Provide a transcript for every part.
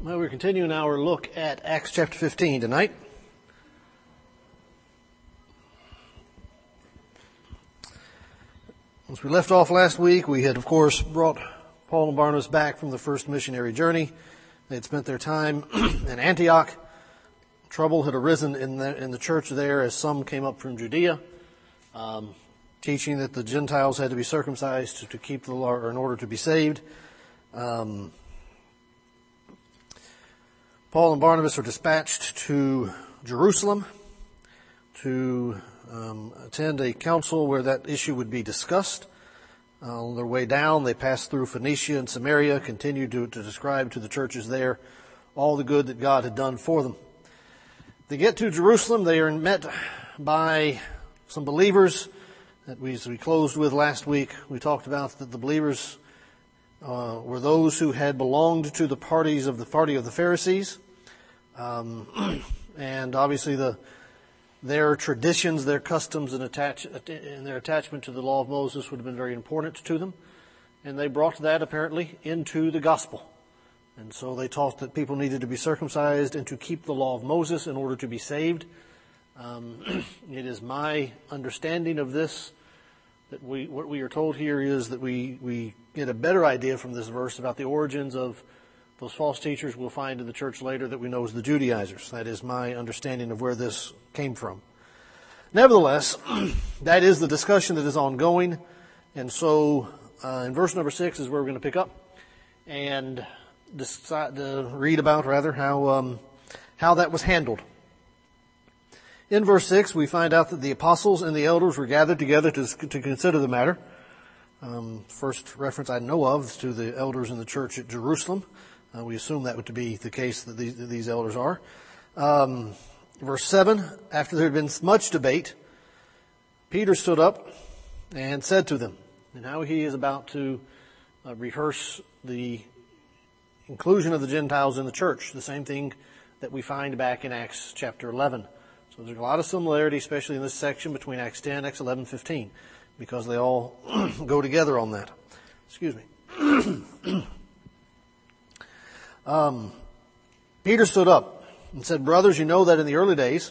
Well, we're continuing our look at Acts chapter 15 tonight. Once we left off last week, we had, of course, brought Paul and Barnabas back from the first missionary journey. They had spent their time in Antioch. Trouble had arisen in the church there as some came up from Judea, teaching that the Gentiles had to be circumcised to keep the law, or in order to be saved. Paul and Barnabas are dispatched to Jerusalem to attend a council where that issue would be discussed. On their way down, they passed through Phoenicia and Samaria, continued to describe to the churches there all the good that God had done for them. They get to Jerusalem. They are met by some believers that we closed with last week. We talked about that the believers were those who had belonged to the party of the Pharisees, and obviously their traditions, their customs, and their attachment to the law of Moses would have been very important to them, and they brought that apparently into the gospel. And so they taught that people needed to be circumcised and to keep the law of Moses in order to be saved. It is my understanding of this that what we are told here is that we get a better idea from this verse about the origins of those false teachers we'll find in the church later that we know as the Judaizers. That is my understanding of where this came from. Nevertheless, that is the discussion that is ongoing. And so in verse number 6 is where we're going to pick up and decide to read about, rather, how that was handled. In verse 6, we find out that the apostles and the elders were gathered together to consider the matter. First reference I know of is to the elders in the church at Jerusalem. We assume that would be the case that these elders are. Verse 7, after there had been much debate, Peter stood up and said to them, and now he is about to rehearse the inclusion of the Gentiles in the church, the same thing that we find back in Acts chapter 11. So there's a lot of similarity, especially in this section, between Acts 10 and Acts 11, 15, because they all go together on that. Excuse me. Peter stood up and said, "Brothers, you know that in the early days,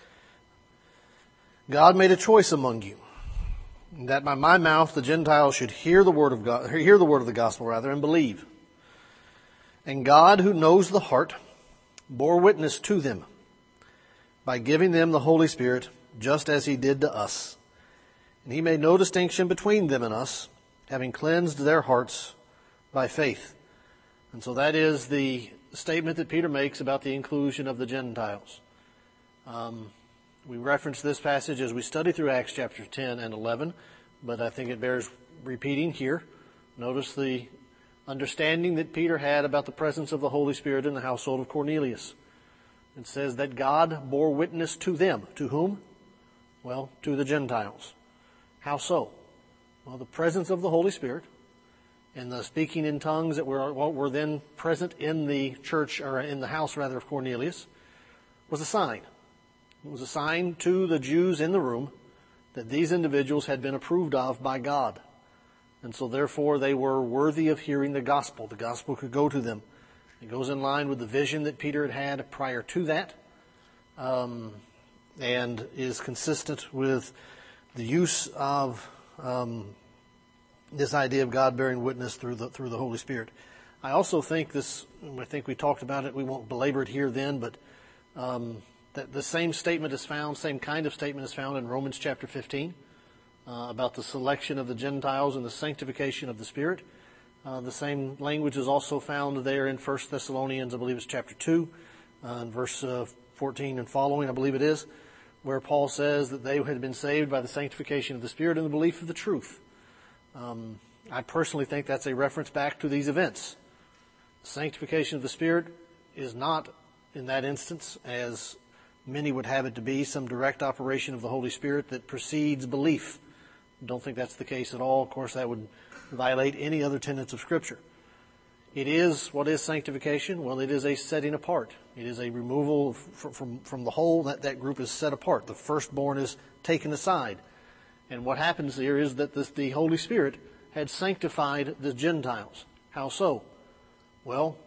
God made a choice among you, that by my mouth the Gentiles should hear the word of the gospel, and believe. And God, who knows the heart, bore witness to them by giving them the Holy Spirit, just as he did to us. And he made no distinction between them and us, having cleansed their hearts by faith." And so that is the statement that Peter makes about the inclusion of the Gentiles. We referenced this passage as we study through Acts chapter 10 and 11, but I think it bears repeating here. Notice the understanding that Peter had about the presence of the Holy Spirit in the household of Cornelius. It says that God bore witness to them. To whom? Well, to the Gentiles. How so? Well, the presence of the Holy Spirit and the speaking in tongues that were then present in the church, or in the house rather, of Cornelius, was a sign. It was a sign to the Jews in the room that these individuals had been approved of by God. And so therefore they were worthy of hearing the gospel. The gospel could go to them. It goes in line with the vision that Peter had prior to that, and is consistent with the use of this idea of God bearing witness through the Holy Spirit. I also think I think we talked about it, we won't belabor it here then, but that the same kind of statement is found in Romans chapter 15. About the selection of the Gentiles and the sanctification of the Spirit. The same language is also found there in 1 Thessalonians, I believe it's chapter 2, in verse 14 and following, I believe it is, where Paul says that they had been saved by the sanctification of the Spirit and the belief of the truth. I personally think that's a reference back to these events. The sanctification of the Spirit is not, in that instance, as many would have it to be, some direct operation of the Holy Spirit that precedes belief. Don't think that's the case at all. Of course, that would violate any other tenets of Scripture. It is, what is sanctification? Well, it is a setting apart. It is a removal from the whole. That group is set apart. The firstborn is taken aside. And what happens here is that the Holy Spirit had sanctified the Gentiles. How so? Well,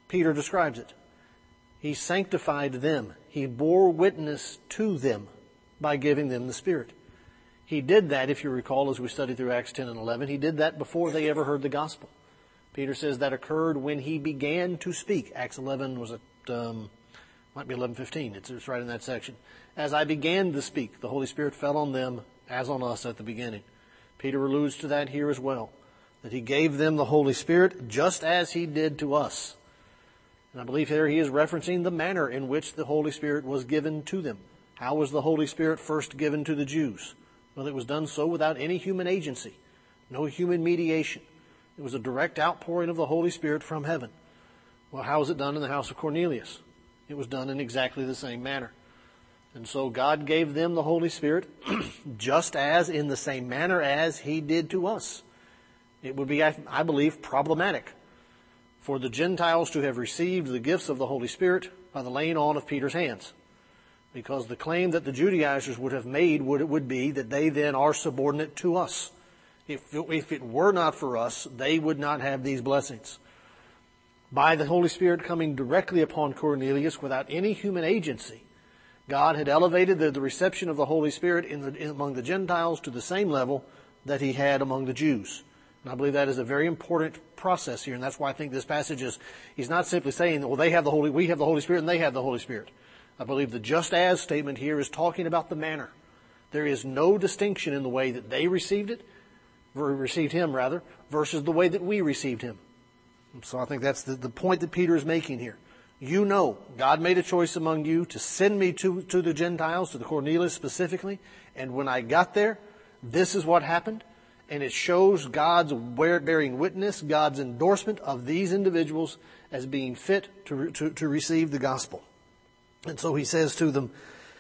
Peter describes it. He sanctified them. He bore witness to them by giving them the Spirit. He did that, if you recall, as we studied through Acts 10 and 11. He did that before they ever heard the gospel. Peter says that occurred when he began to speak. Acts 11 was might be 11:15. It's right in that section. As I began to speak, the Holy Spirit fell on them as on us at the beginning. Peter alludes to that here as well, that he gave them the Holy Spirit just as he did to us. And I believe here he is referencing the manner in which the Holy Spirit was given to them. How was the Holy Spirit first given to the Jews? Well, it was done so without any human agency, no human mediation. It was a direct outpouring of the Holy Spirit from heaven. Well, how was it done in the house of Cornelius? It was done in exactly the same manner. And so God gave them the Holy Spirit just as in the same manner as he did to us. It would be, I believe, problematic for the Gentiles to have received the gifts of the Holy Spirit by the laying on of Peter's hands. Because the claim that the Judaizers would have made would be that they then are subordinate to us. If it were not for us, they would not have these blessings. By the Holy Spirit coming directly upon Cornelius without any human agency, God had elevated the reception of the Holy Spirit among the Gentiles to the same level that he had among the Jews. And I believe that is a very important process here, and that's why I think this passage he's not simply saying, well, we have the Holy Spirit and they have the Holy Spirit. I believe the just as statement here is talking about the manner. There is no distinction in the way that they received him, versus the way that we received him. And so I think that's the point that Peter is making here. You know, God made a choice among you to send me to the Gentiles, to the Cornelius specifically, and when I got there, this is what happened, and it shows God's bearing witness, God's endorsement of these individuals as being fit to receive the gospel. And so he says to them,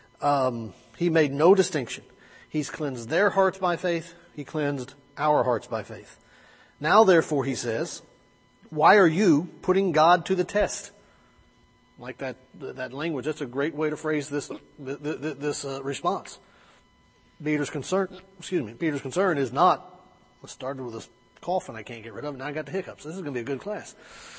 he made no distinction. He's cleansed their hearts by faith. He cleansed our hearts by faith. Now, therefore, he says, why are you putting God to the test? Like that language. That's a great way to phrase this response. Peter's concern is not, I started with a cough and I can't get rid of it. Now I got the hiccups. This is going to be a good class.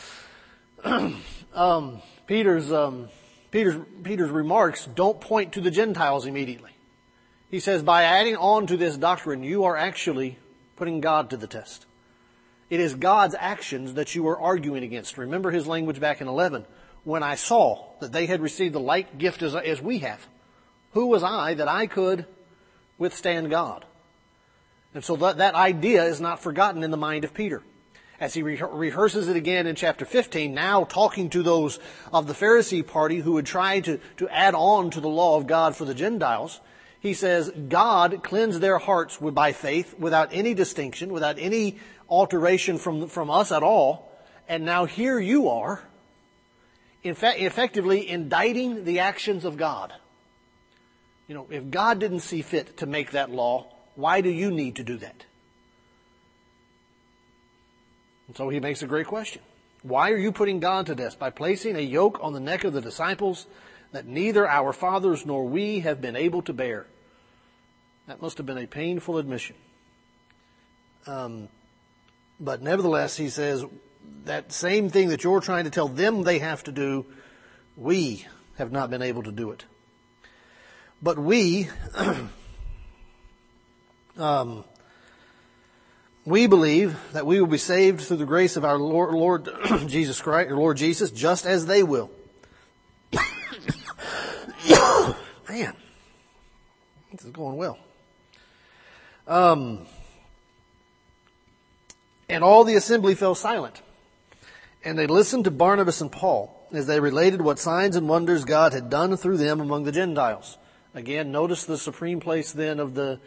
Peter's remarks don't point to the Gentiles immediately. He says, by adding on to this doctrine, you are actually putting God to the test. It is God's actions that you are arguing against. Remember his language back in 11. When I saw that they had received the like gift as we have, who was I that I could withstand God? And so that idea is not forgotten in the mind of Peter. As he rehearses it again in chapter 15, now talking to those of the Pharisee party who would try to add on to the law of God for the Gentiles, he says, God cleansed their hearts by faith without any distinction, without any alteration from us at all. And now here you are, effectively indicting the actions of God. You know, if God didn't see fit to make that law, why do you need to do that? And so he makes a great question. Why are you putting God to test by placing a yoke on the neck of the disciples that neither our fathers nor we have been able to bear? That must have been a painful admission. But nevertheless, he says, that same thing that you're trying to tell them they have to do, we have not been able to do it. But we believe that we will be saved through the grace of our Lord Jesus Christ, or Lord Jesus, just as they will. Man, this is going well. And all the assembly fell silent, and they listened to Barnabas and Paul as they related what signs and wonders God had done through them among the Gentiles. Again, notice the supreme place then of the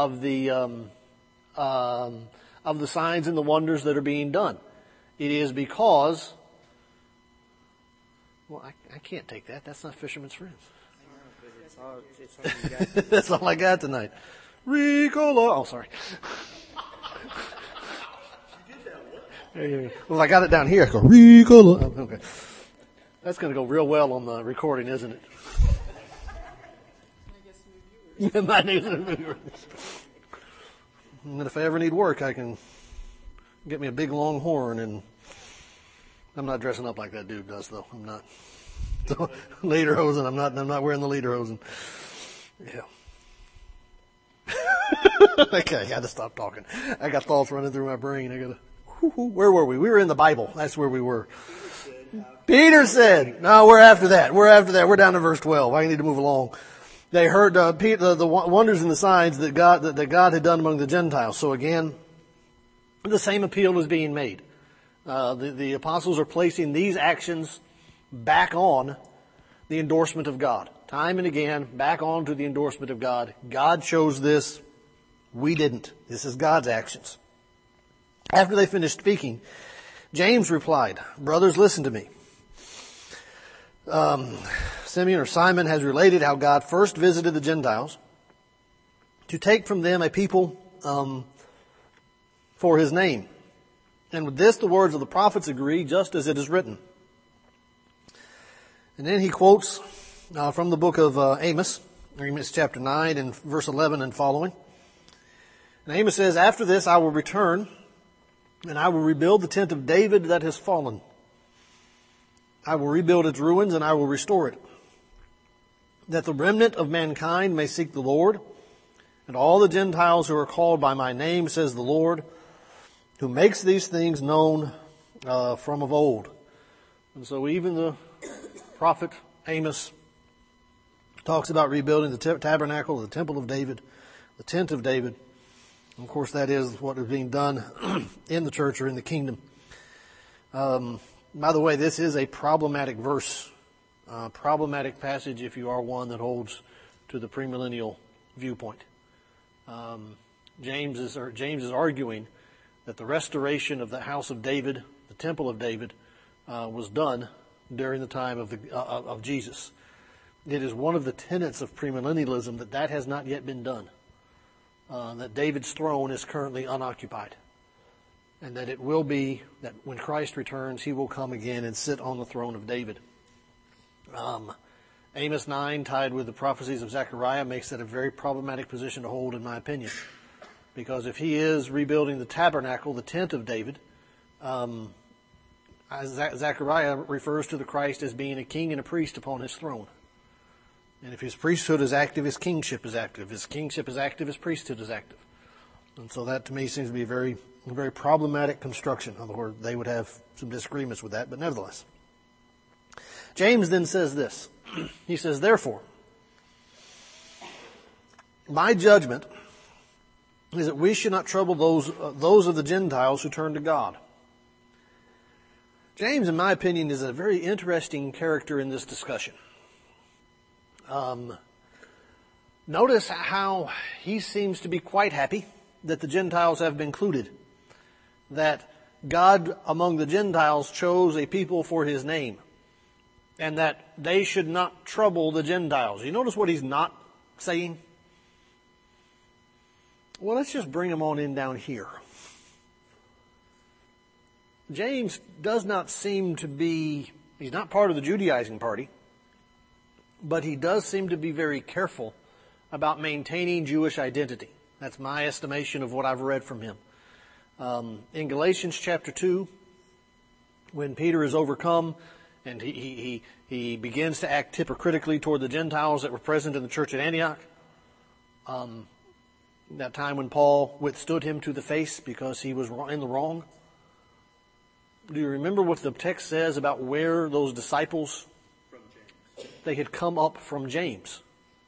signs and the wonders that are being done. It is because, well, I can't take that. That's not Fisherman's Friends. That's all I got tonight. Ricola. Oh, sorry. Well, I got it down here. I go, Ricola. Oh, okay. That's going to go real well on the recording, isn't it? My name's viewers. And if I ever need work, I can get me a big long horn and I'm not dressing up like that dude does, though. I'm not. So, lederhosen. I'm not wearing the lederhosen. Yeah. Okay, I got to stop talking. I got thoughts running through my brain. Where were we? We were in the Bible. That's where we were. Peter said, no, we're after that. We're down to verse 12. I need to move along. They heard the wonders and the signs that God had done among the Gentiles. So again, the same appeal is being made. The apostles are placing these actions back on the endorsement of God. Time and again, back on to the endorsement of God. God chose this. We didn't. This is God's actions. After they finished speaking, James replied, brothers, listen to me. Simon has related how God first visited the Gentiles to take from them a people for his name. And with this, the words of the prophets agree, just as it is written. And then he quotes from the book of Amos chapter 9 and verse 11 and following. And Amos says, after this I will return, and I will rebuild the tent of David that has fallen. I will rebuild its ruins, and I will restore it, that the remnant of mankind may seek the Lord, and all the Gentiles who are called by my name, says the Lord, who makes these things known from of old. And so even the prophet Amos talks about rebuilding the tabernacle, the temple of David, the tent of David. And of course, that is what is being done in the church or in the kingdom. By the way, this is a problematic verse, problematic passage if you are one that holds to the premillennial viewpoint. James is arguing that the restoration of the house of David, the temple of David, was done during the time of Jesus. It is one of the tenets of premillennialism that has not yet been done. That David's throne is currently unoccupied. And that it will be that when Christ returns, he will come again and sit on the throne of David. Amos 9, tied with the prophecies of Zechariah, makes that a very problematic position to hold, in my opinion. Because if he is rebuilding the tabernacle, the tent of David, Zechariah refers to the Christ as being a king and a priest upon his throne. And if his priesthood is active, his kingship is active. If his kingship is active, his priesthood is active. And so that to me seems to be a very problematic construction. In other words, they would have some disagreements with that, but nevertheless. James then says this. He says, therefore, my judgment is that we should not trouble those of the Gentiles who turn to God. James, in my opinion, is a very interesting character in this discussion. Notice how he seems to be quite happy that the Gentiles have been included. That God among the Gentiles chose a people for his name. And that they should not trouble the Gentiles. You notice what he's not saying? Well, let's just bring them on in down here. James does not seem to be, he's not part of the Judaizing party, but he does seem to be very careful about maintaining Jewish identity. That's my estimation of what I've read from him. In Galatians chapter 2, when Peter is overcome and he begins to act hypocritically toward the Gentiles that were present in the church at Antioch, that time when Paul withstood him to the face because he was in the wrong. Do you remember what the text says about where those disciples, they had come up from James?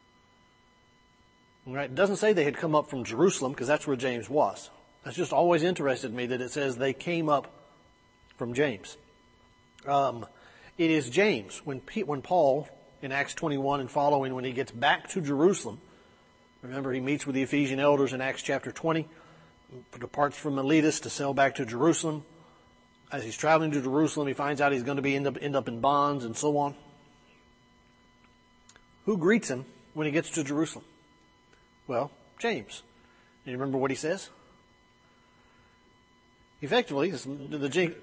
Right? It doesn't say they had come up from Jerusalem, because that's where James was. That's just always interested me that it says they came up from James. It is James, when Paul, in Acts 21 and following, when he gets back to Jerusalem, remember he meets with the Ephesian elders in Acts chapter 20, departs from Miletus to sail back to Jerusalem. As he's traveling to Jerusalem, he finds out he's going to be end up in bonds and so on. Who greets him when he gets to Jerusalem? Well, James. And you remember what he says? Effectively, the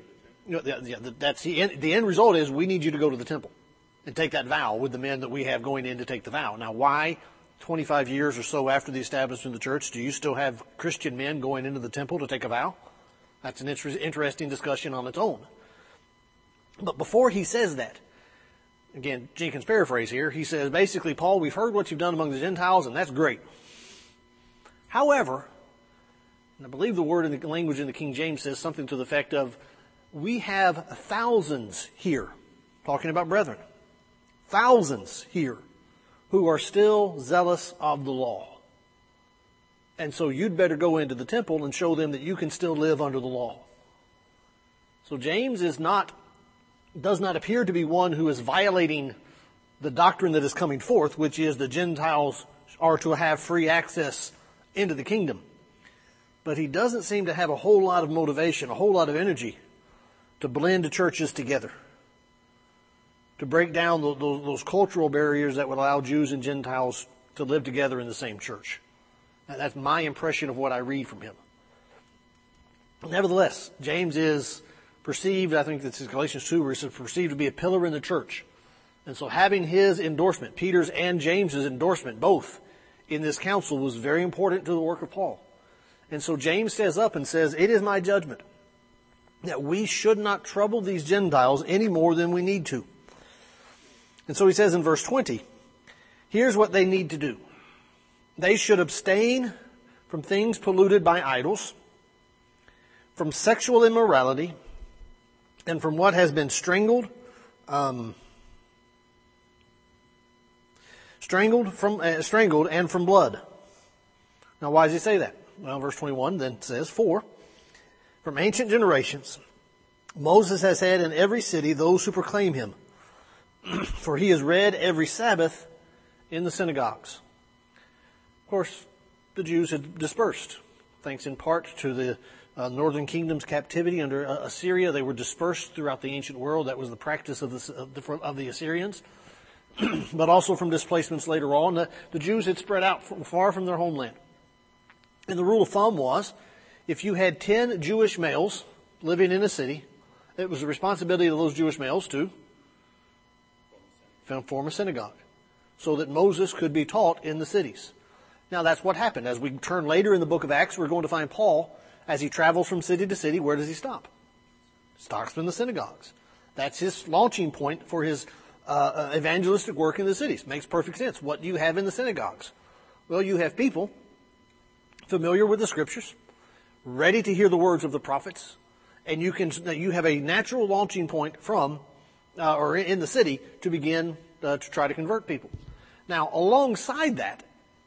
end result is we need you to go to the temple and take that vow with the men that we have going in to take the vow. Now, why 25 years or so after the establishment of the church do you still have Christian men going into the temple to take a vow? That's an interesting discussion on its own. But before he says that, again, Jenkins' paraphrase here, he says, basically, Paul, we've heard what you've done among the Gentiles, and that's great. However, and I believe the word in the language in the King James says something to the effect of, we have thousands here, talking about brethren, thousands here who are still zealous of the law. And so you'd better go into the temple and show them that you can still live under the law. So James does not appear to be one who is violating the doctrine that is coming forth, which is the Gentiles are to have free access into the kingdom. But he doesn't seem to have a whole lot of motivation, a whole lot of energy to blend churches together, to break down those cultural barriers that would allow Jews and Gentiles to live together in the same church. That's my impression of what I read from him. Nevertheless, James is perceived, I think this is Galatians 2, where he says perceived to be a pillar in the church. And so having his endorsement, Peter's and James's endorsement, both in this council, was very important to the work of Paul. And so James stands up and says, it is my judgment that we should not trouble these Gentiles any more than we need to. And so he says in verse 20, here's what they need to do. They should abstain from things polluted by idols, from sexual immorality, and from what has been strangled and from blood. Now, why does he say that? Well, verse 21 then says, for from ancient generations, Moses has had in every city those who proclaim him, for he is read every Sabbath in the synagogues. Of course, the Jews had dispersed, thanks in part to the northern kingdom's captivity under Assyria. They were dispersed throughout the ancient world. That was the practice of the Assyrians. But also from displacements later on, the Jews had spread out far from their homeland. And the rule of thumb was, if you had 10 Jewish males living in a city, it was the responsibility of those Jewish males to form a synagogue so that Moses could be taught in the cities. Now that's what happened. As we turn later in the book of Acts, we're going to find Paul, as he travels from city to city, where does he stop? Stops in the synagogues. That's his launching point for his evangelistic work in the cities. Makes perfect sense. What do you have in the synagogues? Well, you have people familiar with the scriptures, ready to hear the words of the prophets, and you have a natural launching point from or in the city to begin to try to convert people. Now, alongside that,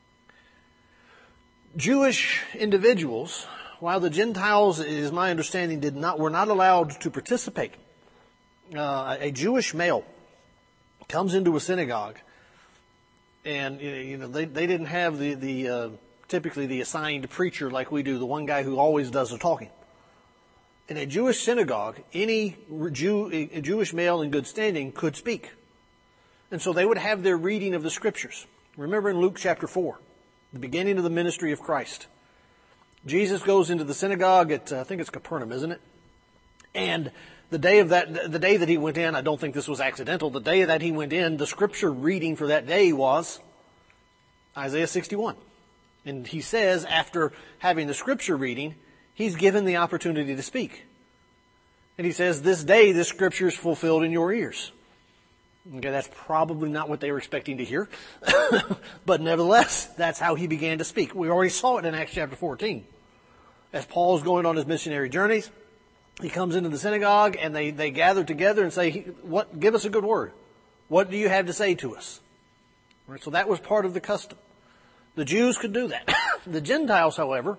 Jewish individuals, while the Gentiles, it is my understanding, were not allowed to participate. A Jewish male comes into a synagogue, and they didn't have typically the assigned preacher like we do, the one guy who always does the talking. In a Jewish synagogue, any a Jewish male in good standing could speak. And so they would have their reading of the scriptures. Remember in Luke chapter 4, the beginning of the ministry of Christ. Jesus goes into the synagogue at, I think it's Capernaum, isn't it? And the day that he went in, I don't think this was accidental, the day that he went in, the scripture reading for that day was Isaiah 61. And he says, after having the scripture reading, he's given the opportunity to speak. And he says, this day this scripture is fulfilled in your ears. Okay, that's probably not what they were expecting to hear. But nevertheless, that's how he began to speak. We already saw it in Acts chapter 14. As Paul's going on his missionary journeys, he comes into the synagogue and they gather together and say, give us a good word. What do you have to say to us? Right, so that was part of the custom. The Jews could do that. The Gentiles, however,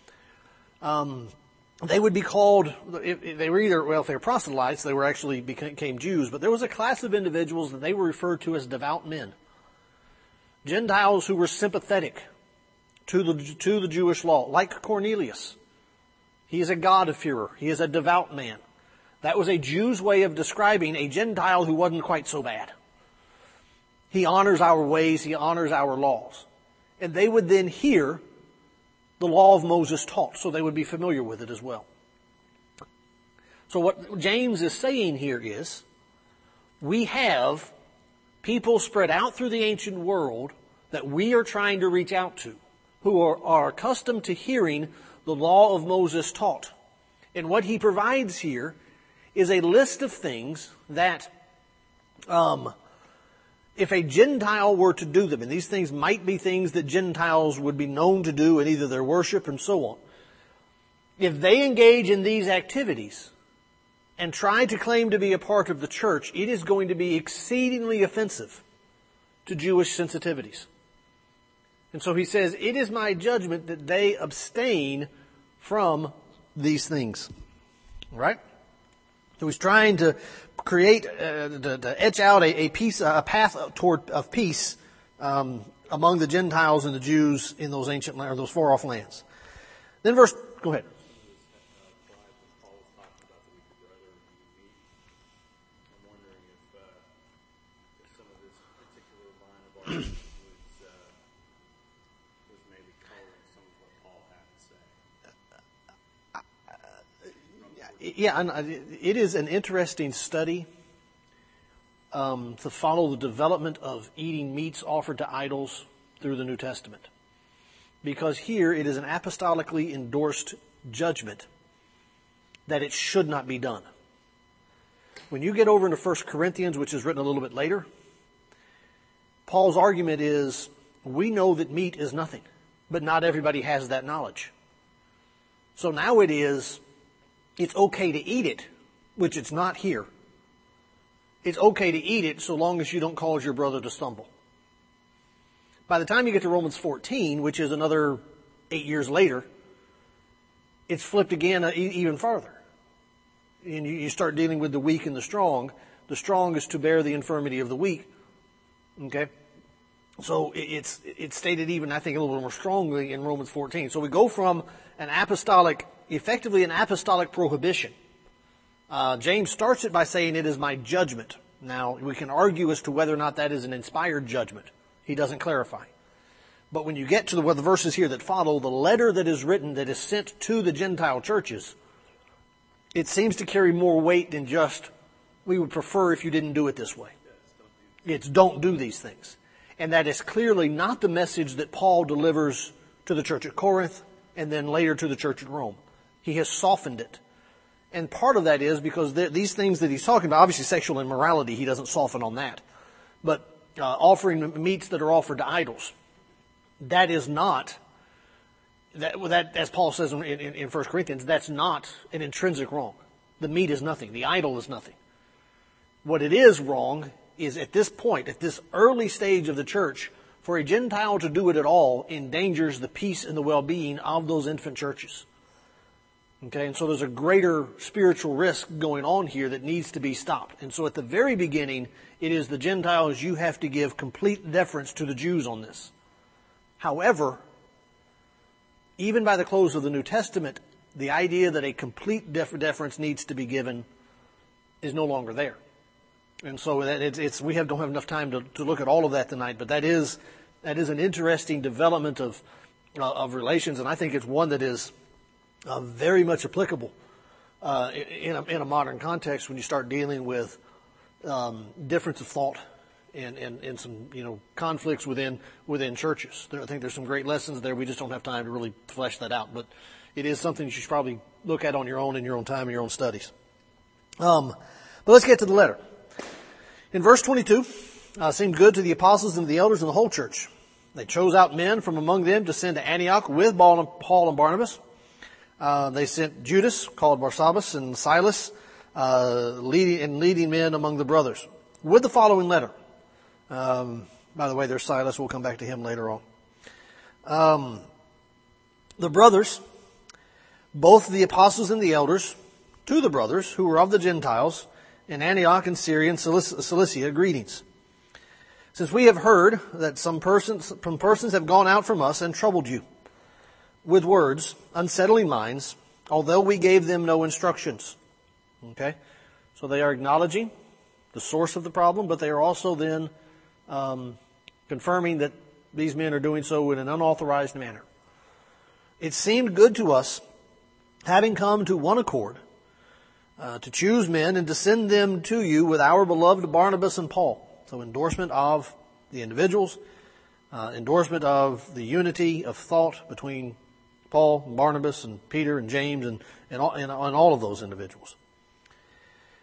they would be called, if they were proselytes, they were actually became Jews, but there was a class of individuals that they were referred to as devout men. Gentiles who were sympathetic to the Jewish law, like Cornelius. He is a God-fearer. He is a devout man. That was a Jew's way of describing a Gentile who wasn't quite so bad. He honors our ways. He honors our laws. And they would then hear the law of Moses taught, so they would be familiar with it as well. So what James is saying here is, we have people spread out through the ancient world that we are trying to reach out to, who are accustomed to hearing the law of Moses taught. And what he provides here is a list of things that if a Gentile were to do them, and these things might be things that Gentiles would be known to do in either their worship and so on, if they engage in these activities and try to claim to be a part of the church, it is going to be exceedingly offensive to Jewish sensitivities. And so he says, it is my judgment that they abstain from these things. All right? So he's trying to create, to etch out a path of peace among the Gentiles and the Jews in those ancient lands, those far off lands. Then go ahead. Yeah, it is an interesting study to follow the development of eating meats offered to idols through the New Testament. Because here it is an apostolically endorsed judgment that it should not be done. When you get over into 1 Corinthians, which is written a little bit later, Paul's argument is, we know that meat is nothing, but not everybody has that knowledge. So now it's okay to eat it, which it's not here. It's okay to eat it so long as you don't cause your brother to stumble. By the time you get to Romans 14, which is another 8 years later, it's flipped again even farther. And you start dealing with the weak and the strong. The strong is to bear the infirmity of the weak. Okay? So it's stated even, I think, a little more strongly in Romans 14. So we go from effectively an apostolic prohibition. James starts it by saying, it is my judgment. Now, we can argue as to whether or not that is an inspired judgment. He doesn't clarify. But when you get to the verses here that follow, the letter that is written, that is sent to the Gentile churches, it seems to carry more weight than just, we would prefer if you didn't do it this way. It's don't do these things. And that is clearly not the message that Paul delivers to the church at Corinth and then later to the church at Rome. He has softened it. And part of that is because these things that he's talking about, obviously sexual immorality, he doesn't soften on that. But offering meats that are offered to idols, that is not, that as Paul says in 1 Corinthians, that's not an intrinsic wrong. The meat is nothing. The idol is nothing. What it is wrong is at this point, at this early stage of the church, for a Gentile to do it at all endangers the peace and the well-being of those infant churches. Okay, and so there's a greater spiritual risk going on here that needs to be stopped. And so at the very beginning, it is the Gentiles, you have to give complete deference to the Jews on this. However, even by the close of the New Testament, the idea that a complete deference needs to be given is no longer there. And so we don't have enough time to look at all of that tonight, but that is an interesting development of relations, and I think it's one that is very much applicable in a modern context when you start dealing with difference of thought and some conflicts within churches. I think there's some great lessons there. We just don't have time to really flesh that out, but it is something you should probably look at on your own in your own time, in your own studies. But let's get to the letter. In verse 22, seemed good to the apostles and the elders and the whole church. They chose out men from among them to send to Antioch with Paul and Barnabas. They sent Judas, called Barsabbas, and Silas, leading men among the brothers, with the following letter. By the way, there's Silas. We'll come back to him later on. The brothers, both the apostles and the elders, to the brothers who were of the Gentiles in Antioch and Syria and Cilicia, greetings. Since we have heard that some persons have gone out from us and troubled you with words, unsettling minds, although we gave them no instructions. Okay? So they are acknowledging the source of the problem, but they are also then confirming that these men are doing so in an unauthorized manner. It seemed good to us, having come to one accord, to choose men and to send them to you with our beloved Barnabas and Paul. So endorsement of the individuals, endorsement of the unity of thought between Paul and Barnabas and Peter and James and all of those individuals.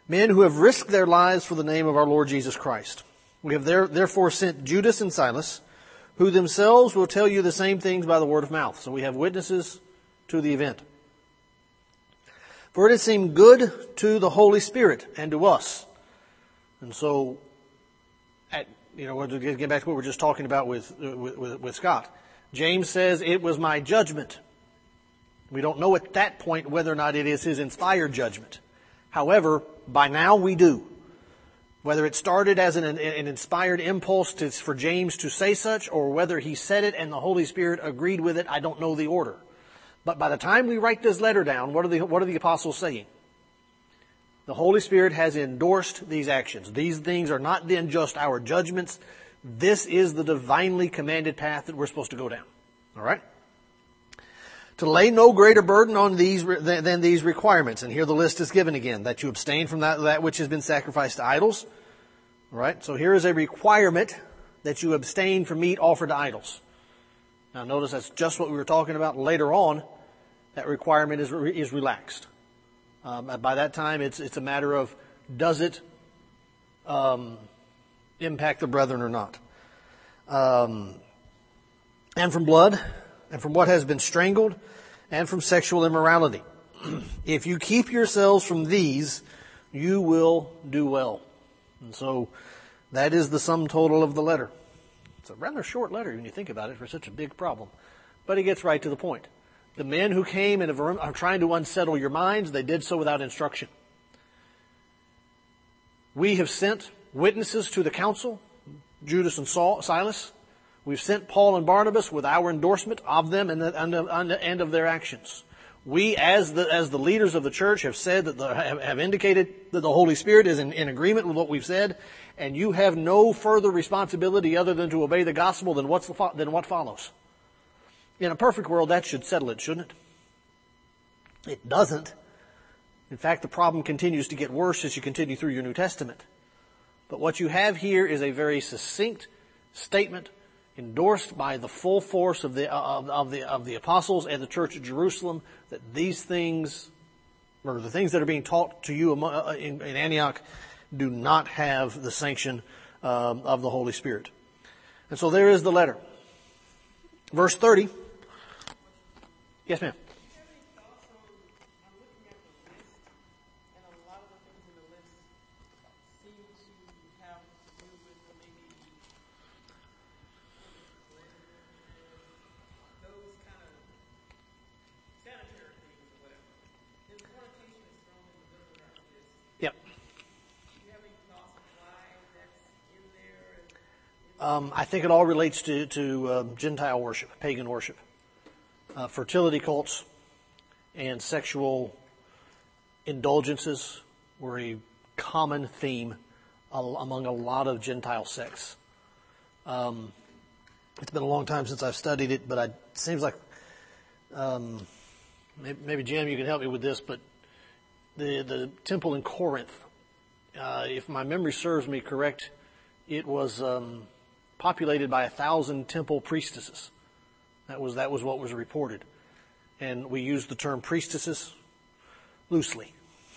Men who have risked their lives for the name of our Lord Jesus Christ. We have therefore sent Judas and Silas, who themselves will tell you the same things by the word of mouth. So we have witnesses to the event. For it has seemed good to the Holy Spirit and to us. And so, we'll get back to what we were just talking about with Scott. James says, it was my judgment. We don't know at that point whether or not it is his inspired judgment. However, by now we do. Whether it started as an inspired impulse for James to say such, or whether he said it and the Holy Spirit agreed with it, I don't know the order. But by the time we write this letter down, what are the apostles saying? The Holy Spirit has endorsed these actions. These things are not then just our judgments. This is the divinely commanded path that we're supposed to go down. All right? To lay no greater burden on these than these requirements. And here the list is given again. That you abstain from that which has been sacrificed to idols. All right? So here is a requirement that you abstain from meat offered to idols. Now notice that's just what we were talking about. Later on, that requirement is relaxed. By that time, it's a matter of, does it impact the brethren or not? And from blood, and from what has been strangled, and from sexual immorality. If you keep yourselves from these, you will do well. And so that is the sum total of the letter. It's a rather short letter when you think about it for such a big problem. But he gets right to the point. The men who came and are trying to unsettle your minds, they did so without instruction. We have sent witnesses to the council, Judas and Silas. We've sent Paul and Barnabas with our endorsement of them and of their actions. We, as the leaders of the church, have said have indicated that the Holy Spirit is in agreement with what we've said, and you have no further responsibility other than to obey the gospel than what follows. In a perfect world, that should settle it, shouldn't it? It doesn't. In fact, the problem continues to get worse as you continue through your New Testament. But what you have here is a very succinct statement endorsed by the full force of the apostles and the church at Jerusalem, that these things, or the things that are being taught to you in Antioch, do not have the sanction of the Holy Spirit. And so there is the letter. Verse 30. Yes, ma'am. I think it all relates to Gentile worship, pagan worship. Fertility cults and sexual indulgences were a common theme among a lot of Gentile sects. It's been a long time since I've studied it, but it seems like maybe Jim, you can help me with this, but the temple in Corinth, if my memory serves me correct, it was populated by 1,000 temple priestesses. That was what was reported. And we use the term priestesses loosely.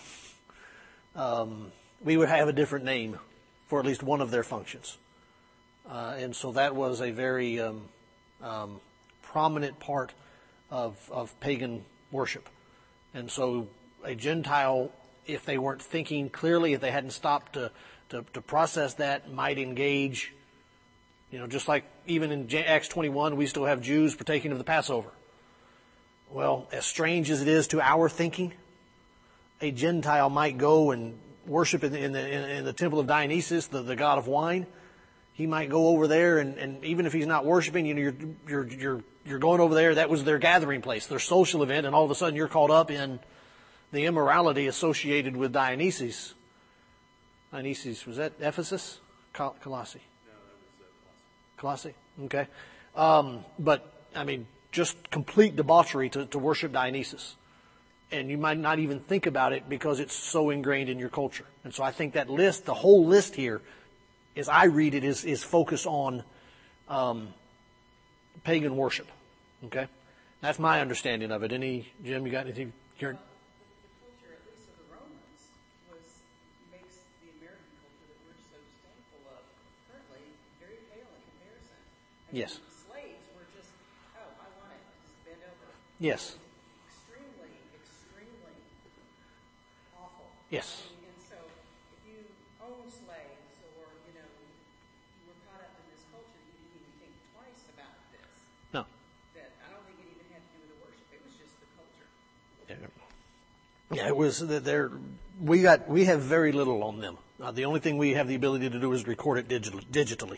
We would have a different name for at least one of their functions. And so that was a very prominent part of pagan worship. And so a Gentile, if they weren't thinking clearly, if they hadn't stopped to process that, might engage. Just like even in Acts 21, we still have Jews partaking of the Passover. Well, as strange as it is to our thinking, a Gentile might go and worship in the temple of Dionysus, the god of wine. He might go over there, and even if he's not worshiping, you're going over there. That was their gathering place, their social event, and all of a sudden you're caught up in the immorality associated with Dionysus. Dionysus, was that Ephesus? Colossae. Colossae, okay. But, just complete debauchery to worship Dionysus. And you might not even think about it because it's so ingrained in your culture. And so I think that list, the whole list here, as I read it, is focused on pagan worship. Okay? That's my understanding of it. Jim, you got anything here? The culture, at least of the Romans, was Yes. Slaves were just, oh, I want it, just bend over. Yes. Extremely, extremely awful. Yes. And so if you own slaves or, you were caught up in this culture, you didn't even think twice about this. No. That I don't think it even had to do with the worship. It was just the culture. Yeah, it was there. We have very little on them. The only thing we have the ability to do is record it digitally.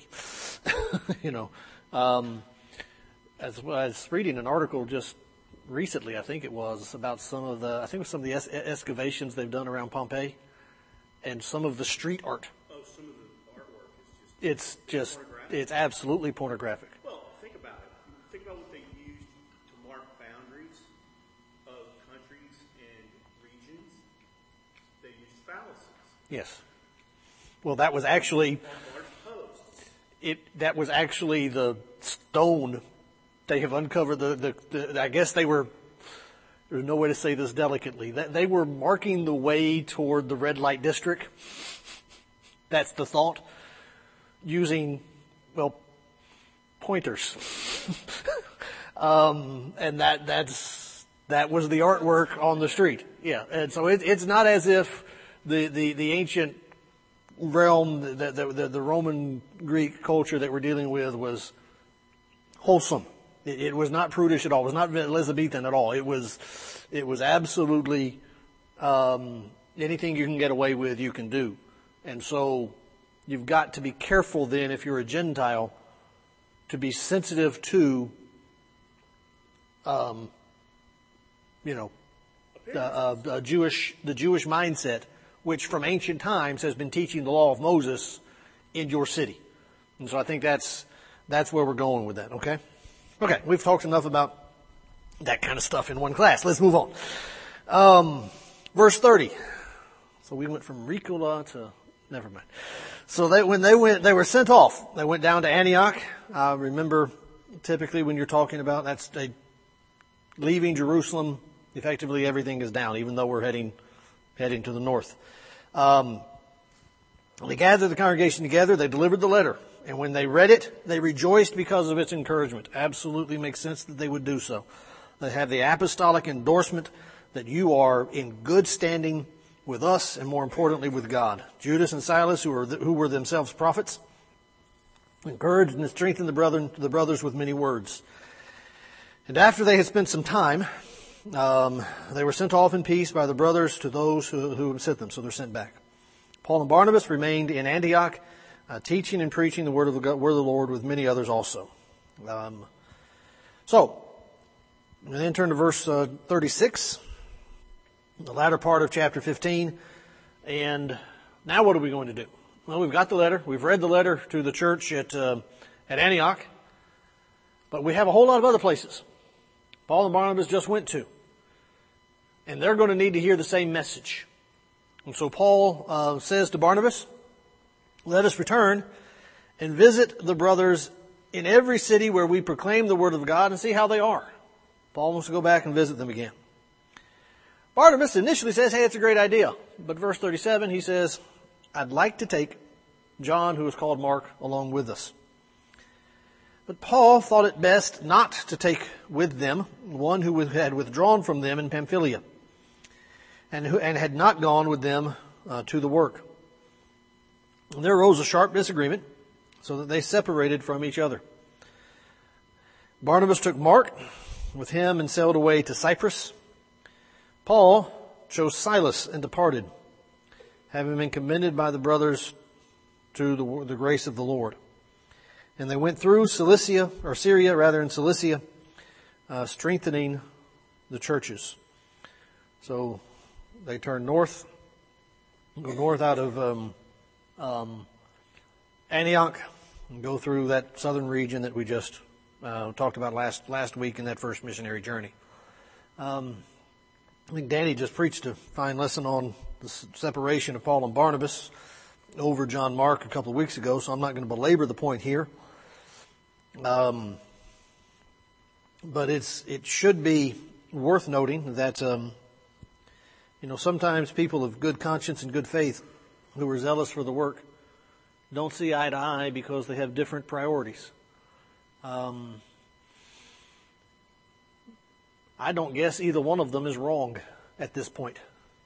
As I was reading an article just recently, I think it was about some of the excavations they've done around Pompeii, and some of the street art. Oh, some of the artwork is It's absolutely pornographic. Well, think about it. Think about what they used to mark boundaries of countries and regions. They used phalluses. Yes. Well, that was actually On large posts. that was actually the stone. They have uncovered I guess they were. There's no way to say this delicately. They were marking the way toward the red light district. That's the thought. Using, pointers. And that was the artwork on the street. Yeah. And so it's not as if the ancient realm, the Roman Greek culture that we're dealing with was wholesome. It was not prudish at all. It was not Elizabethan at all. It was absolutely anything you can get away with, you can do. And so you've got to be careful then, if you're a Gentile, to be sensitive to, the Jewish mindset, which from ancient times has been teaching the law of Moses in your city. And so I think that's where we're going with that, okay? Okay, we've talked enough about that kind of stuff in one class. Let's move on. Verse 30. So we went from Ricola to, never mind. So they were sent off. They went down to Antioch. Remember, typically when you're talking about leaving Jerusalem, effectively everything is down, even though we're heading to the north. They gathered the congregation together. They delivered the letter. And when they read it, they rejoiced because of its encouragement. Absolutely makes sense that they would do so. They have the apostolic endorsement that you are in good standing with us and more importantly with God. Judas and Silas, who were themselves prophets, encouraged and strengthened the brothers with many words. And after they had spent some time, they were sent off in peace by the brothers to those who sent them. So they're sent back. Paul and Barnabas remained in Antioch, teaching and preaching the word of the Lord with many others also. So, and then turn to verse 36, the latter part of chapter 15. And now what are we going to do? Well, we've got the letter. We've read the letter to the church at Antioch. But we have a whole lot of other places Paul and Barnabas just went to. And they're going to need to hear the same message. And so Paul says to Barnabas, let us return and visit the brothers in every city where we proclaim the word of God and see how they are. Paul wants to go back and visit them again. Barnabas initially says, hey, it's a great idea. But verse 37, he says, I'd like to take John, who is called Mark, along with us. But Paul thought it best not to take with them one who had withdrawn from them in Pamphylia and had not gone with them to the work. And there arose a sharp disagreement, so that they separated from each other. Barnabas took Mark with him and sailed away to Cyprus. Paul chose Silas and departed, having been commended by the brothers to the grace of the Lord. And they went through Syria, strengthening the churches. So they turned north, go north out of Antioch, and go through that southern region that we just talked about last week in that first missionary journey. I think Danny just preached a fine lesson on the separation of Paul and Barnabas over John Mark a couple of weeks ago, so I'm not going to belabor the point here. But it should be worth noting that sometimes people of good conscience and good faith who are zealous for the work don't see eye to eye because they have different priorities. I don't guess either one of them is wrong at this point.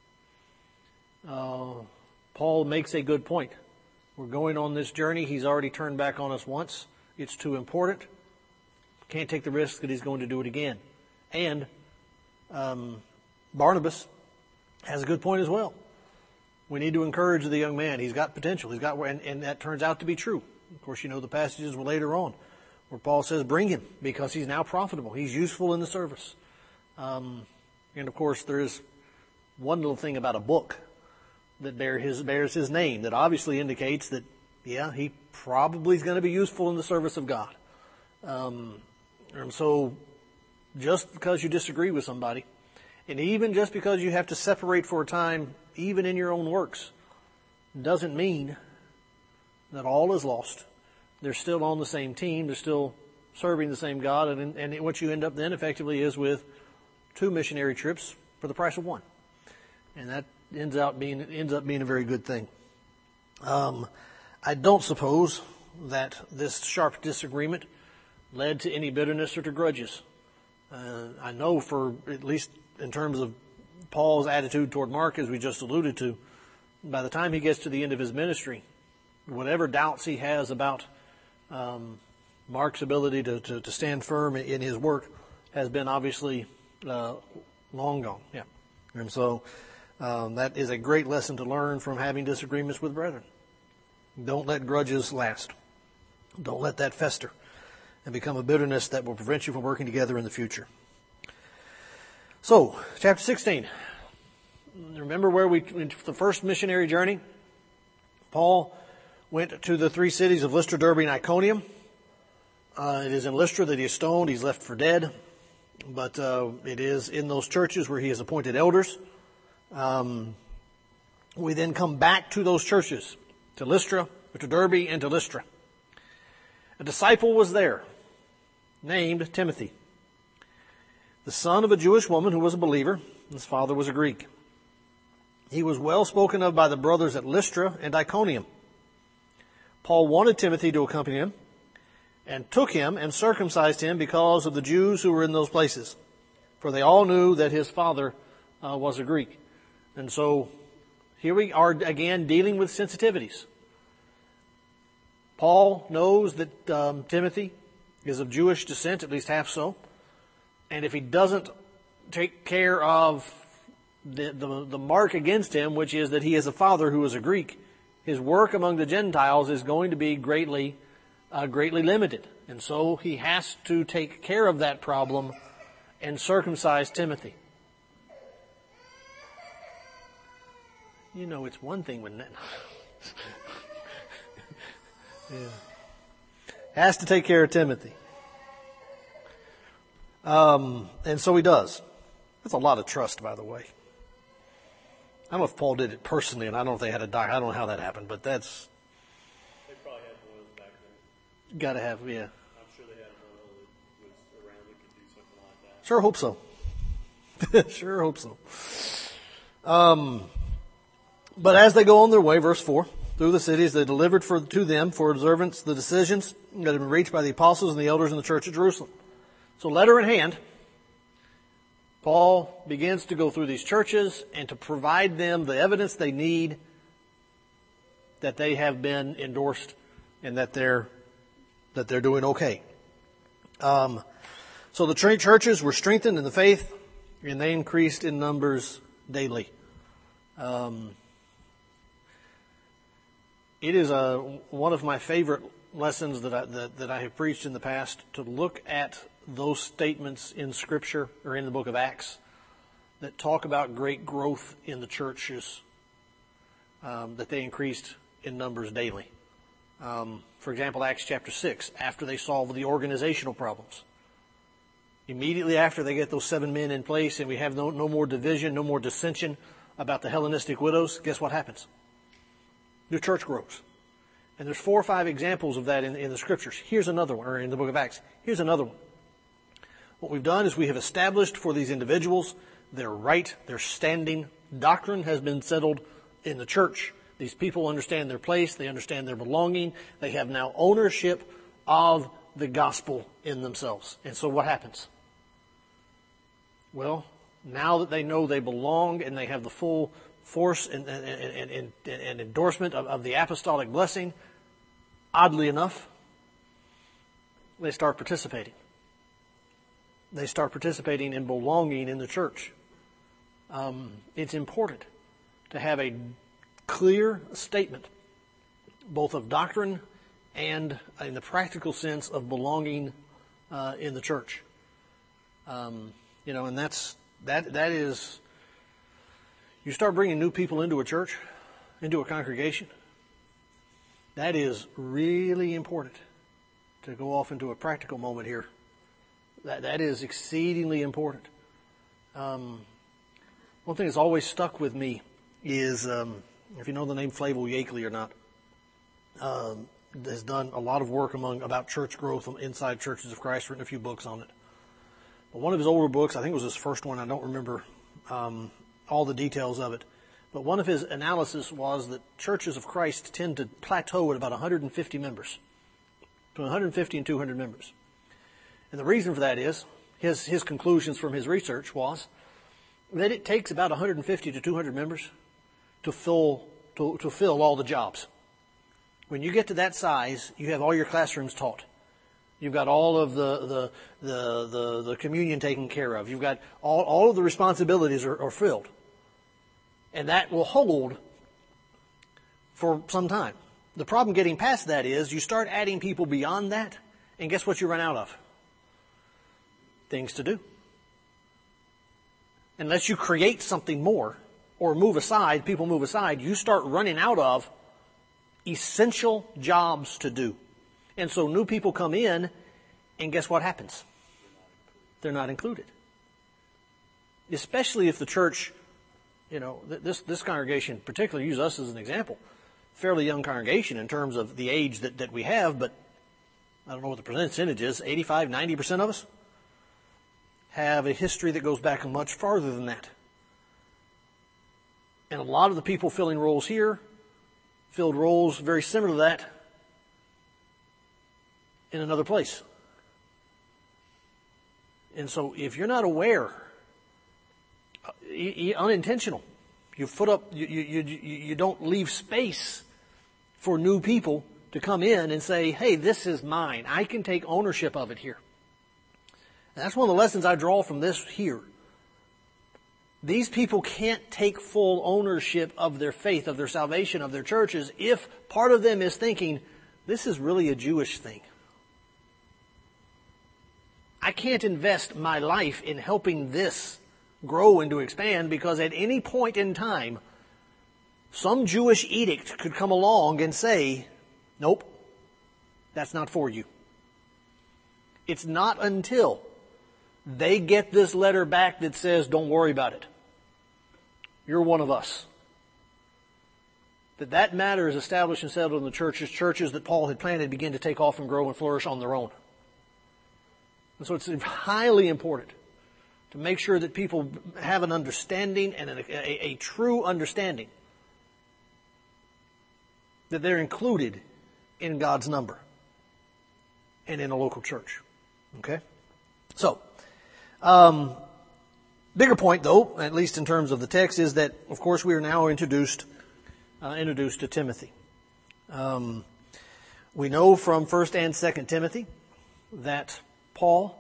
Paul makes a good point. We're going on this journey. He's already turned back on us once. It's too important. Can't take the risk that he's going to do it again. And Barnabas has a good point as well. We need to encourage the young man. He's got potential. And that turns out to be true. Of course, you know the passages were later on where Paul says, bring him because he's now profitable. He's useful in the service. And of course, there is one little thing about a book that bears his name that obviously indicates that, yeah, he probably is going to be useful in the service of God. And so just because you disagree with somebody, and even just because you have to separate for a time, even in your own works, doesn't mean that all is lost. They're still on the same team. They're still serving the same God. And what you end up then effectively is with 2 missionary trips for the price of 1. And that ends up being a very good thing. I don't suppose that this sharp disagreement led to any bitterness or to grudges. I know for, at least in terms of Paul's attitude toward Mark, as we just alluded to, by the time he gets to the end of his ministry, whatever doubts he has about Mark's ability to stand firm in his work has been obviously long gone. Yeah. And so that is a great lesson to learn from having disagreements with brethren. Don't let grudges last. Don't let that fester and become a bitterness that will prevent you from working together in the future. So, chapter 16. Remember where the first missionary journey? Paul went to the 3 cities of Lystra, Derbe, and Iconium. It is in Lystra that he is stoned. He's left for dead. But it is in those churches where he has appointed elders. We then come back to those churches, to Lystra, to Derbe, and to Lystra. A disciple was there, named Timothy, the son of a Jewish woman who was a believer. His father was a Greek. He was well spoken of by the brothers at Lystra and Iconium. Paul wanted Timothy to accompany him and took him and circumcised him because of the Jews who were in those places, for they all knew that his father was a Greek. And so here we are again dealing with sensitivities. Paul knows that Timothy is of Jewish descent, at least half so. And if he doesn't take care of the mark against him, which is that he is a father who is a Greek, his work among the Gentiles is going to be greatly limited. And so he has to take care of that problem and circumcise Timothy. You know, it's one thing when that... Yeah. Has to take care of Timothy. And so he does. That's a lot of trust, by the way. I don't know if Paul did it personally, and I don't know if they had a doctor. I don't know how that happened, but that's... They probably had one back then. Got to have, yeah. I'm sure they had one that was around that could do something like that. Sure hope so. Sure hope so. But as they go on their way, verse 4, through the cities, they delivered to them for observance the decisions that had been reached by the apostles and the elders in the church at Jerusalem. So letter in hand, Paul begins to go through these churches and to provide them the evidence they need that they have been endorsed and that they're doing okay. So the churches were strengthened in the faith and they increased in numbers daily. It is one of my favorite lessons that I have preached in the past, to look at those statements in Scripture or in the book of Acts that talk about great growth in the churches, that they increased in numbers daily. For example, Acts chapter 6, after they solve the organizational problems. Immediately after they get those 7 men in place and we have no more division, no more dissension about the Hellenistic widows, guess what happens? The church grows. And there's 4 or 5 examples of that in the Scriptures. Here's another one, or in the book of Acts. Here's another one. What we've done is we have established for these individuals their right, their standing. Doctrine has been settled in the church. These people understand their place. They understand their belonging. They have now ownership of the gospel in themselves. And so what happens? Well, now that they know they belong and they have the full force and endorsement of the apostolic blessing, oddly enough, they start participating. They start participating in belonging in the church. It's important to have a clear statement, both of doctrine and in the practical sense of belonging in the church. And that is, you start bringing new people into a church, into a congregation, that is really important. To go off into a practical moment here, that is exceedingly important. One thing that's always stuck with me is, if you know the name Flavel Yakeley or not, has done a lot of work about church growth inside Churches of Christ, written a few books on it. But one of his older books, I think it was his first one, I don't remember all the details of it, but one of his analysis was that Churches of Christ tend to plateau at about 150 members. Between 150 and 200 members. And the reason for that is, his conclusions from his research was that it takes about 150 to 200 members to fill all the jobs. When you get to that size, you have all your classrooms taught. You've got all of the communion taken care of. You've got all of the responsibilities are filled. And that will hold for some time. The problem getting past that is you start adding people beyond that, and guess what you run out of? Things to do. Unless you create something more or people move aside, you start running out of essential jobs to do. And so new people come in, and guess what happens? They're not included. Especially if the church, this congregation particularly, use us as an example. Fairly young congregation in terms of the age that we have, but I don't know what the percentage is, 85, 90% of us have a history that goes back much farther than that. And a lot of the people filling roles here filled roles very similar to that in another place. And so if you're not aware, unintentional, you don't leave space for new people to come in and say, hey, this is mine. I can take ownership of it here. And that's one of the lessons I draw from this here. These people can't take full ownership of their faith, of their salvation, of their churches, if part of them is thinking, this is really a Jewish thing. I can't invest my life in helping this grow and to expand because at any point in time, some Jewish edict could come along and say, nope, that's not for you. It's not until they get this letter back that says, don't worry about it. You're one of us. That matter is established and settled in the churches that Paul had planted begin to take off and grow and flourish on their own. And so it's highly important to make sure that people have an understanding and a true understanding that they're included in God's number and in a local church. Okay? So, bigger point though, at least in terms of the text, is that, of course, we are now introduced to Timothy. We know from 1 and 2 Timothy that Paul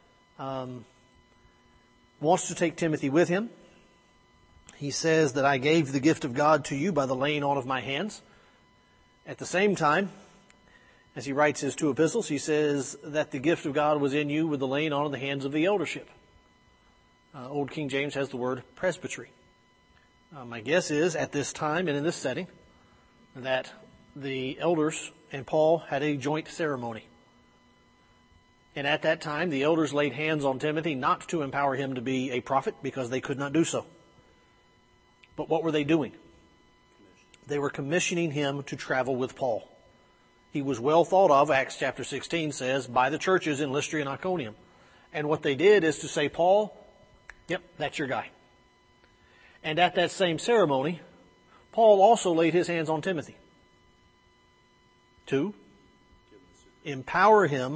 wants to take Timothy with him. He says that I gave the gift of God to you by the laying on of my hands. At the same time, as he writes his two epistles, he says that the gift of God was in you with the laying on of the hands of the eldership. Old King James has the word presbytery. My guess is, at this time and in this setting, that the elders and Paul had a joint ceremony. And at that time, the elders laid hands on Timothy not to empower him to be a prophet, because they could not do so. But what were they doing? They were commissioning him to travel with Paul. He was well thought of, Acts chapter 16 says, by the churches in Lystra and Iconium. And what they did is to say, Paul, yep, that's your guy. And at that same ceremony, Paul also laid his hands on Timothy to empower him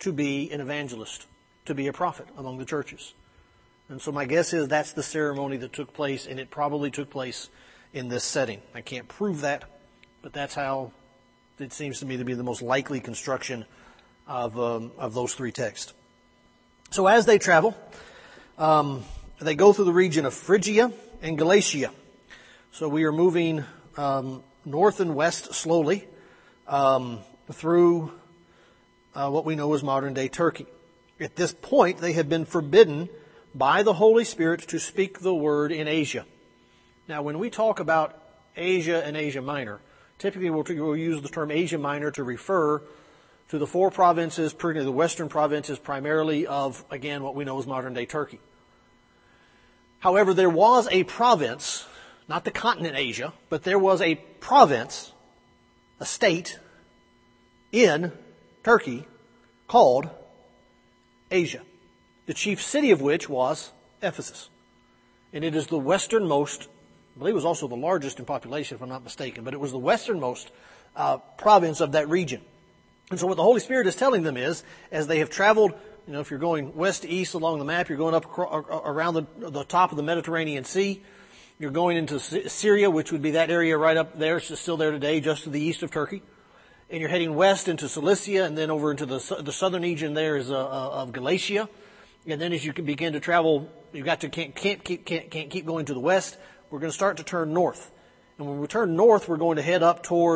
to be an evangelist, to be a prophet among the churches. And so my guess is that's the ceremony that took place, and it probably took place in this setting. I can't prove that, but that's how it seems to me to be the most likely construction of those three texts. So as they travel, they go through the region of Phrygia and Galatia. So we are moving north and west slowly through what we know as modern-day Turkey. At this point, they have been forbidden by the Holy Spirit to speak the word in Asia. Now, when we talk about Asia and Asia Minor, typically we'll use the term Asia Minor to refer to the four provinces, the western provinces primarily of, again, what we know as modern-day Turkey. However, there was a province, not the continent Asia, but there was a province, a state, in Turkey called Asia, the chief city of which was Ephesus. And it is the westernmost, I believe it was also the largest in population, if I'm not mistaken, but it was the westernmost province of that region. And so what the Holy Spirit is telling them is, as they have traveled, if you're going west to east along the map, you're going up around the top of the Mediterranean Sea. You're going into Syria, which would be that area right up there. It's still there today, just to the east of Turkey. And you're heading west into Cilicia, and then over into the southern region there is of Galatia. And then as you can begin to travel, can't keep going to the west. We're going to start to turn north. And when we turn north, we're going to head up toward,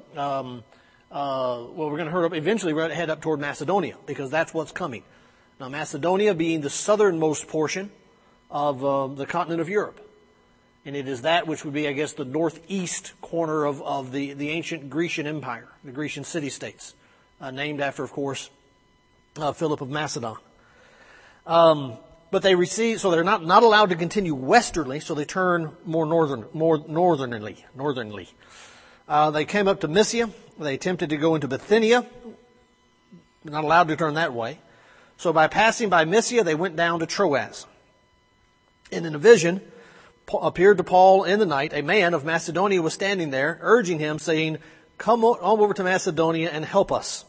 eventually we're going to head up toward Macedonia, because that's what's coming. Now, Macedonia being the southernmost portion of the continent of Europe. And it is that which would be, I guess, the northeast corner of the ancient Grecian Empire, the Grecian city-states, named after, of course, Philip of Macedon. But they're not allowed to continue westerly, so they turn more northernly. They came up to Mysia. They attempted to go into Bithynia. Not allowed to turn that way. So by passing by Mysia, they went down to Troas. And in a vision, appeared to Paul in the night, a man of Macedonia was standing there, urging him, saying, "Come on over to Macedonia and help us."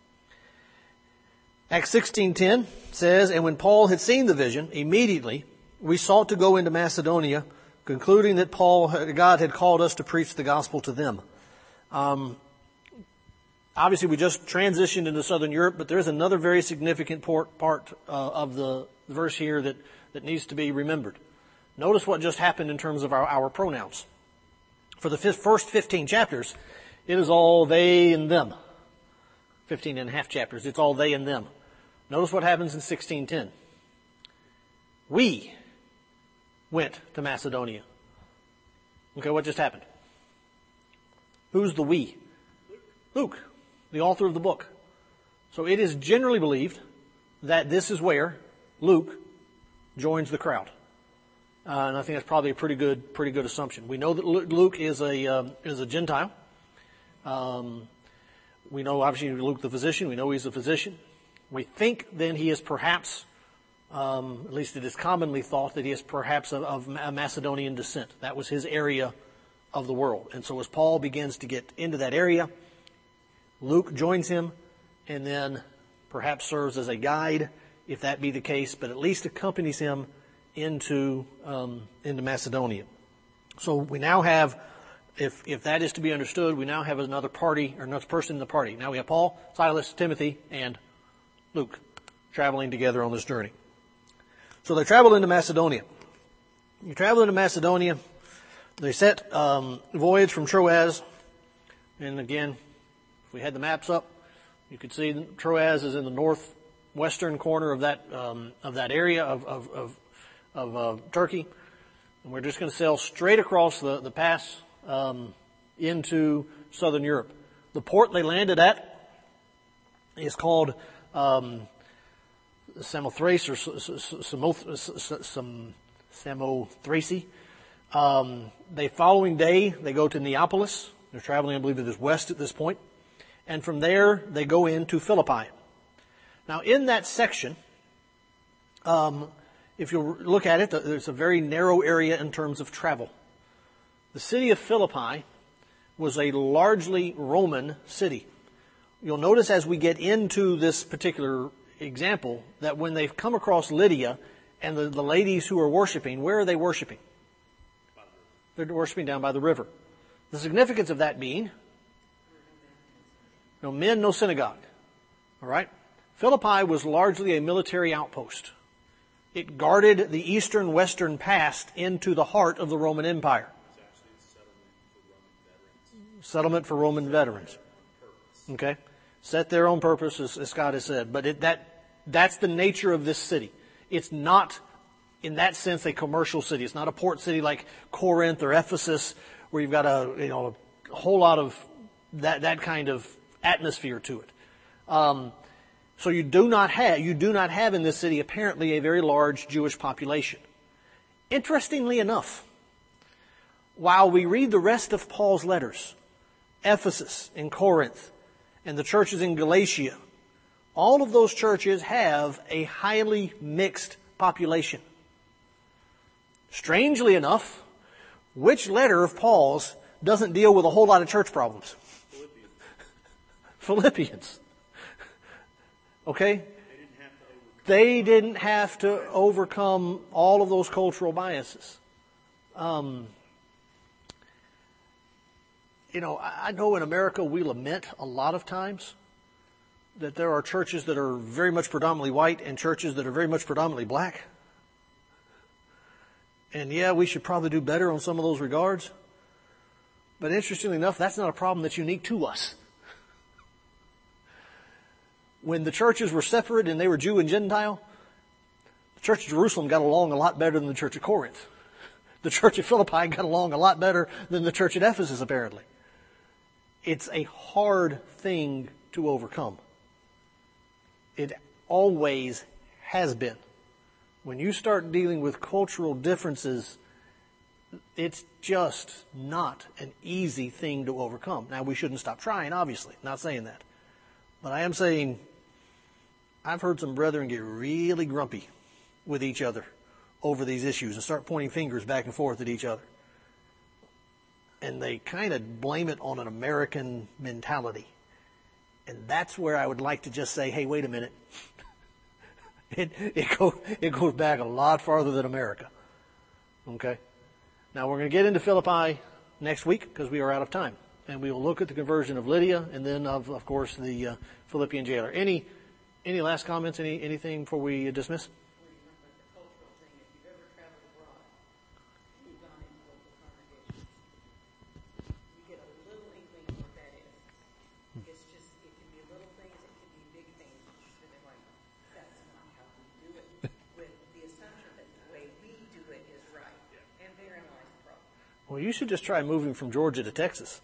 Acts 16:10 says, "And when Paul had seen the vision, immediately we sought to go into Macedonia, concluding that God had called us to preach the gospel to them." Obviously, we just transitioned into Southern Europe, but there's another very significant part of the verse here that needs to be remembered. Notice what just happened in terms of our pronouns. For the first 15 chapters, it is all they and them. 15 and a half chapters, it's all they and them. Notice what happens in 16:10. We went to Macedonia. Okay, what just happened? Who's the we? Luke, the author of the book. So it is generally believed that this is where Luke joins the crowd. And I think that's probably a pretty good assumption. We know that Luke is a Gentile. We know obviously Luke the physician. We know he's a physician. We think then he is perhaps, at least it is commonly thought that he is perhaps of Macedonian descent. That was his area of the world. And so as Paul begins to get into that area, Luke joins him and then perhaps serves as a guide, if that be the case, but at least accompanies him into Macedonia. So we now have, if that is to be understood, we now have another party, or another person in the party. Now we have Paul, Silas, Timothy, and Luke traveling together on this journey. So they travel into Macedonia. You travel into Macedonia, they set voyage from Troas, and again, if we had the maps up, you could see that Troas is in the northwestern corner of that area of Turkey, and we're just going to sail straight across the pass into southern Europe. The port they landed at is called Samothrace or Samothrace. The following day, they go to Neapolis. They're traveling, I believe, it is west at this point. And from there, they go into Philippi. Now, in that section, if you look at it, there's a very narrow area in terms of travel. The city of Philippi was a largely Roman city. you'll notice as we get into this particular example that when they've come across Lydia and the ladies who are worshiping, where are they worshiping? They're worshiping down by the river. The significance of that being, no men, no synagogue. All right? Philippi was largely a military outpost. It guarded the eastern-western pass into the heart of the Roman Empire. Settlement for Roman veterans. Okay? Set there on purpose, as Scott has said. But that's the nature of this city. It's not, in that sense, a commercial city. It's not a port city like Corinth or Ephesus, where you've got a whole lot of that kind of atmosphere to it. So you do not have in this city apparently a very large Jewish population. Interestingly enough, while we read the rest of Paul's letters, Ephesus and Corinth and the churches in Galatia, all of those churches have a highly mixed population. Strangely enough, which letter of Paul's doesn't deal with a whole lot of church problems? Philippians. Okay? They didn't have to overcome all of those cultural biases. I know in America we lament a lot of times that there are churches that are very much predominantly white and churches that are very much predominantly black. And yeah, we should probably do better on some of those regards. But interestingly enough, that's not a problem that's unique to us. When the churches were separate and they were Jew and Gentile, the church of Jerusalem got along a lot better than the church of Corinth. The church of Philippi got along a lot better than the church at Ephesus, apparently. It's a hard thing to overcome. It always has been. When you start dealing with cultural differences, it's just not an easy thing to overcome. Now, we shouldn't stop trying, obviously. Not saying that. But I am saying I've heard some brethren get really grumpy with each other over these issues and start pointing fingers back and forth at each other. And they kind of blame it on an American mentality. And that's where I would like to just say, hey, wait a minute. It goes back a lot farther than America. Okay? Now we're going to get into Philippi next week because we are out of time. And we will look at the conversion of Lydia and then of course the Philippian jailer. Any last comments? Anything before we dismiss? Well, you should just try moving from Georgia to Texas.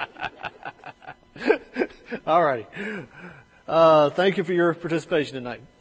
All righty. Thank you for your participation tonight.